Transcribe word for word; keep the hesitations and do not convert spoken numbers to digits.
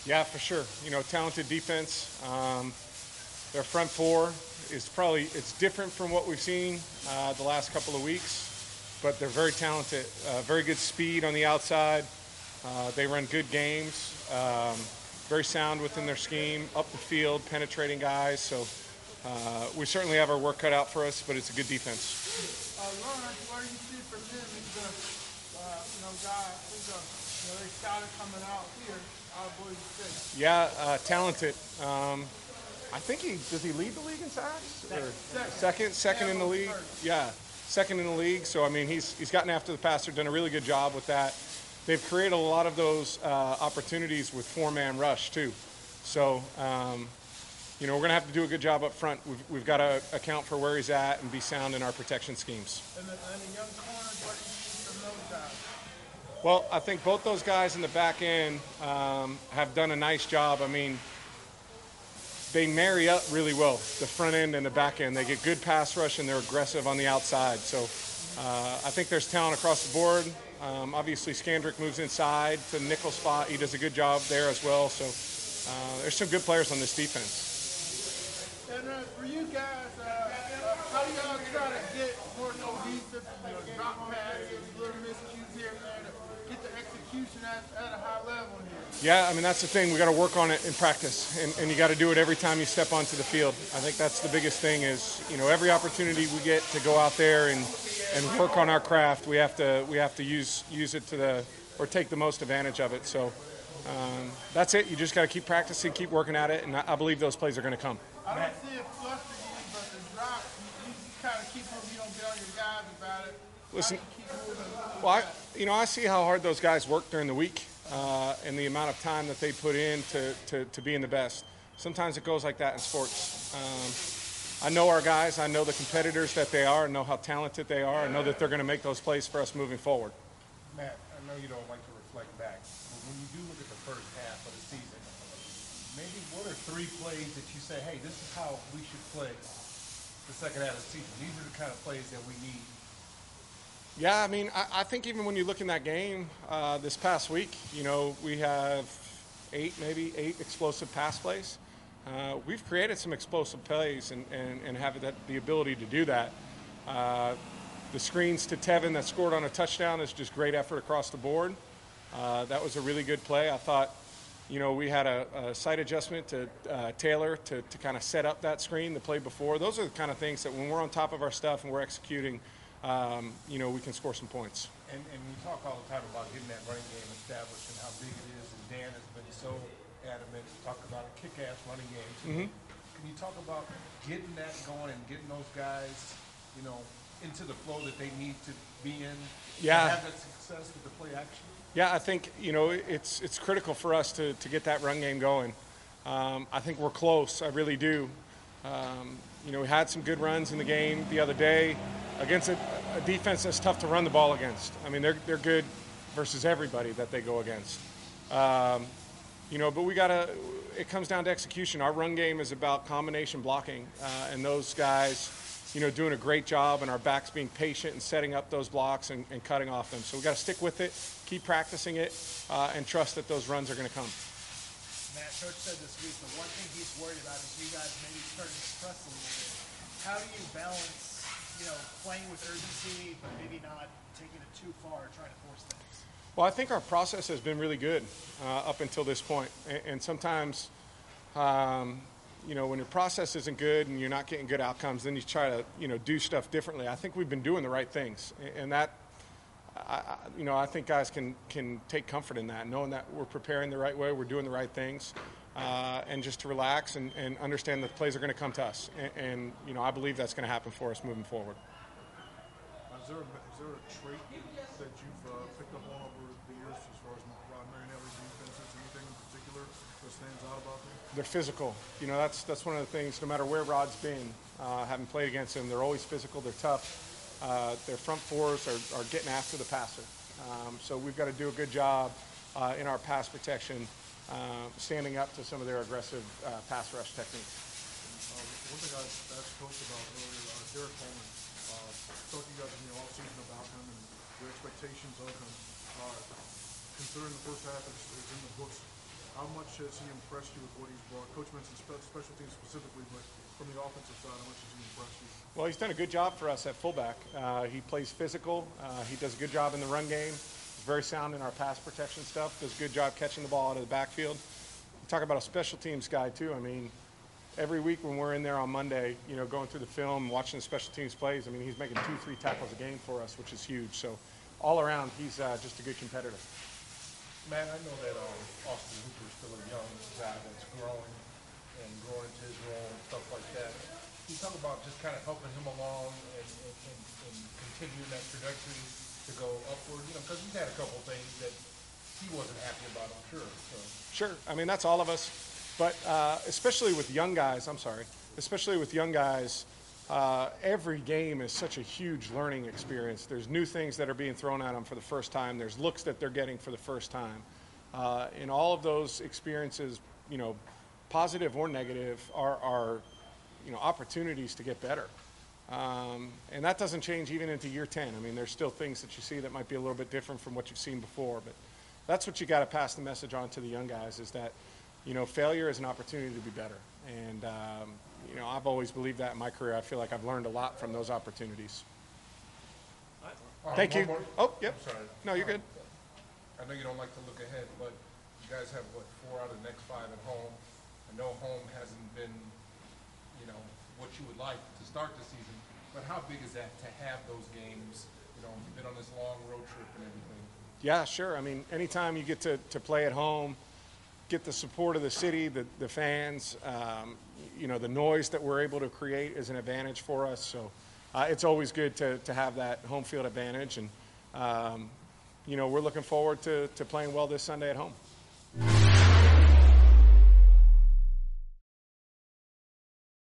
Yeah, for sure. You know, talented defense. Um, their front four is probably it's different from what we've seen uh, the last couple of weeks, but they're very talented. Uh, very good speed on the outside. Uh, they run good games. Um, very sound within their scheme, up the field, penetrating guys. So uh, we certainly have our work cut out for us, but it's a good defense. Uh, Lawrence, what do you see from him? He's a, uh, you know, guy. He's a, you know, they scouted coming out here out of Boise State. Yeah, uh, talented. Um, I think he does he lead the league in sacks or Second. second, second in the league. First. Yeah, second in the league. So I mean, he's he's gotten after the passer, done a really good job with that. They've created a lot of those uh, opportunities with four-man rush too. So um, you know, we're gonna have to do a good job up front. We've we've got to account for where he's at and be sound in our protection schemes. And the, and the young corners, what do you see from those guys? Well, I think both those guys in the back end um, have done a nice job. I mean, they marry up really well, the front end and the back end. They get good pass rush and they're aggressive on the outside. So uh, I think there's talent across the board. Um, obviously, Scandrick moves inside to the nickel spot. He does a good job there as well. So uh, there's some good players on this defense. And uh, for you guys, uh, uh, how do y'all try to get more cohesive, you know, drop passes, little miscues here and there to get the execution at, at a high level here? Yeah, I mean, that's the thing. We got to work on it in practice, and, and you got to do it every time you step onto the field. I think that's the biggest thing is, you know, every opportunity we get to go out there and, and work on our craft, we have to we have to use use it to the or take the most advantage of it. So um, that's it. You just got to keep practicing, keep working at it, and I, I believe those plays are going to come. I don't see it fluster you, but the drop, you, you kind of keep them, you don't get on your guys about it. Listen, How do you keep moving? well, I, you know, I see how hard those guys work during the week uh, and the amount of time that they put in to, to, to being the best. Sometimes it goes like that in sports. Um, I know our guys. I know the competitors that they are. I know how talented they are. I know that they're going to make those plays for us moving forward. Matt, I know you don't like to reflect back, but when you do look at the first half of the season, maybe what are three plays that you say, hey, this is how we should play the second half of the season? These are the kind of plays that we need. Yeah, I mean, I, I think even when you look in that game uh, this past week, you know, we have eight, maybe eight explosive pass plays. Uh, we've created some explosive plays and, and, and have that, the ability to do that. Uh, the screens to Tevin that scored on a touchdown is just great effort across the board. Uh, that was a really good play. I thought, you know, we had a, a side adjustment to uh, Taylor to, to kind of set up that screen the play before. Those are the kind of things that when we're on top of our stuff and we're executing, um, you know, we can score some points. And, and we talk all the time about getting that running game established and how big it is, and Dan has been so adamant to talk about a kick-ass running game. Mm-hmm. Can you talk about getting that going and getting those guys, you know, into the flow that they need to be in Yeah. to have that success with the play action? Yeah, I think, you know, it's it's critical for us to, to get that run game going. Um, I think we're close. I really do. Um, you know, we had some good runs in the game the other day against a, a defense that's tough to run the ball against. I mean, they're they're good versus everybody that they go against. Um, you know, but we got to – it comes down to execution. Our run game is about combination blocking, uh, and those guys – you know, doing a great job, and our backs being patient and setting up those blocks and, and cutting off them. So we got to stick with it, keep practicing it, uh, and trust that those runs are going to come. Matt, Coach said this week the one thing he's worried about is you guys maybe starting to press a little bit. How do you balance, you know, playing with urgency but maybe not taking it too far, trying to force things? Well, I think our process has been really good uh, up until this point. And, and sometimes, um, you know, when your process isn't good and you're not getting good outcomes, then you try to, you know, do stuff differently. I think we've been doing the right things. And that, I, I, you know, I think guys can, can take comfort in that, knowing that we're preparing the right way, we're doing the right things, uh, and just to relax and, and understand that the plays are going to come to us. And, and, you know, I believe that's going to happen for us moving forward. Is there a, is there a trait that you've uh, picked up on over the years as far as Rod Marinelli's defenses? Anything in particular that stands out about them? They're physical. You know, that's that's one of the things. No matter where Rod's been, uh, having played against him, they're always physical. They're tough. Uh, their front fours are, are getting after the passer. Um, so we've got to do a good job uh, in our pass protection, uh, standing up to some of their aggressive uh, pass rush techniques. Uh, one thing I asked Coach about earlier, uh, Derek Coleman, uh, talked to you guys in the offseason about him and your expectations of him. Uh, considering the first half is, is in the books, How much has he impressed you with what he's brought? Coach mentioned spe- special teams specifically, but from the offensive side, how much has he impressed you? Well, he's done a good job for us at fullback. Uh, he plays physical. Uh, he does a good job in the run game. He's very sound in our pass protection stuff. Does a good job catching the ball out of the backfield. You talk about a special teams guy too. I mean, every week when we're in there on Monday, you know, going through the film, watching the special teams plays, I mean, he's making two, three tackles a game for us, which is huge. So all around, he's uh, just a good competitor. Man, I know that um, Austin Hooper is still a young guy that's growing and growing into his role and stuff like that. Can you talk about just kind of helping him along and, and, and, and continuing that trajectory to go upward? You know, because he's had a couple of things that he wasn't happy about, I'm sure. So. Sure. I mean, that's all of us. But uh, especially with young guys, I'm sorry, especially with young guys, uh, every game is such a huge learning experience. There's new things that are being thrown at them for the first time. There's looks that they're getting for the first time. Uh, and all of those experiences, you know, positive or negative, are, are you know, opportunities to get better. Um, and that doesn't change even into year ten. I mean, there's still things that you see that might be a little bit different from what you've seen before. But that's what you got to pass the message on to the young guys, is that, you know, failure is an opportunity to be better. And, um, you know, I've always believed that in my career. I feel like I've learned a lot from those opportunities. Um, Thank one you. more- Oh, yep. I'm sorry. No, you're good. I know you don't like to look ahead, but you guys have, what, four out of the next five at home. I know home hasn't been, you know, what you would like to start the season, but how big is that to have those games? You know, you've been on this long road trip and everything. Yeah, sure. I mean, anytime you get to, to play at home, get the support of the city, the, the fans, um, you know, the noise that we're able to create is an advantage for us. So uh, it's always good to, to have that home field advantage. And, um, you know, we're looking forward to, to playing well this Sunday at home.